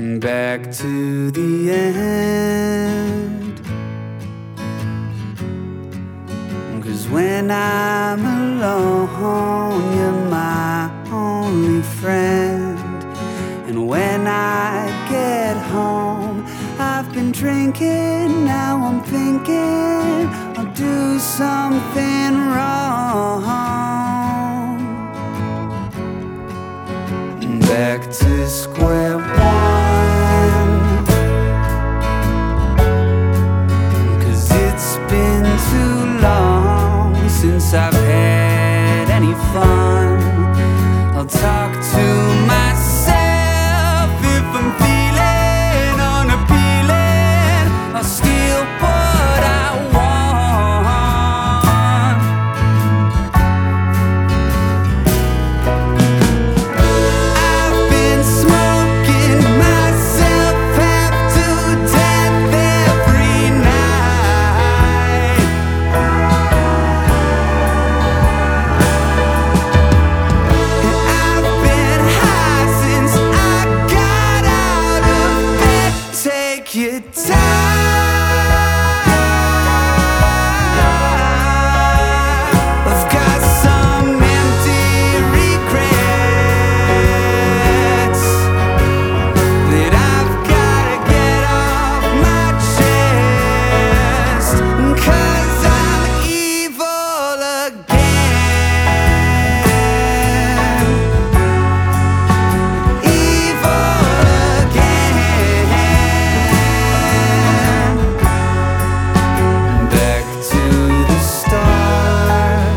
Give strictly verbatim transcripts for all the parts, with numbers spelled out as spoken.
back to the end. 'Cause when I'm alone, you're my only friend. And when I get home, I've been drinking, now I'm thinking I'll do something wrong. Back to square one, 'cause it's been too long since I've had any fun. I'll talk to myself if I'm feeling unappealing. I'll steal what I want. I've been smoking myself half to death every night. And I've been high since I got out of bed. Take your time. I've got some empty regrets that I've gotta get off my chest. 'Cause I'm evil again. Evil again. Back to the start.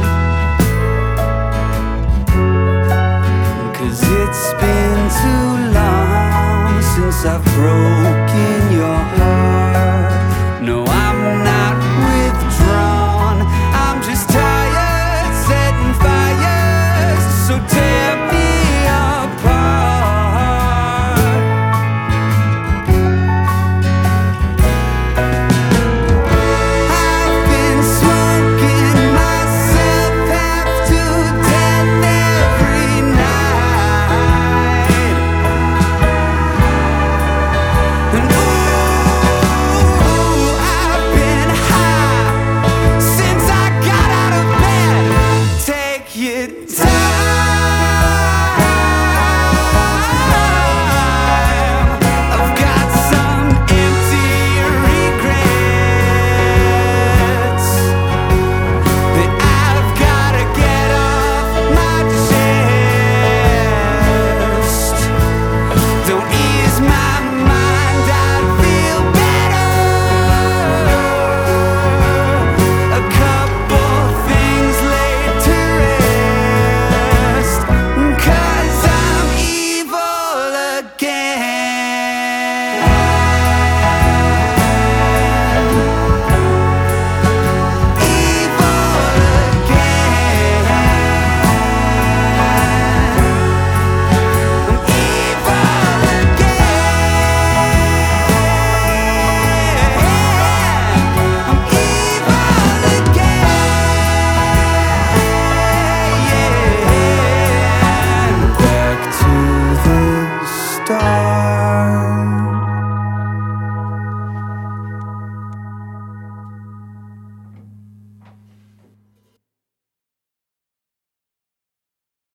'Cause it's been too long since I've broken your heart. No, I'm not withdrawn, I'm just tired, setting fires, so tear me apart. I've been smoking myself half to death every night. And ooh, I've been high since I got out of bed. Take your time. I've got some empty regrets that I've gotta get off my chest. Don't ease my mind, I'd feel better. A couple things laid to rest. 'Cause I'm evil again. Evil again. I'm evil again. I'm evil again. Back to the start.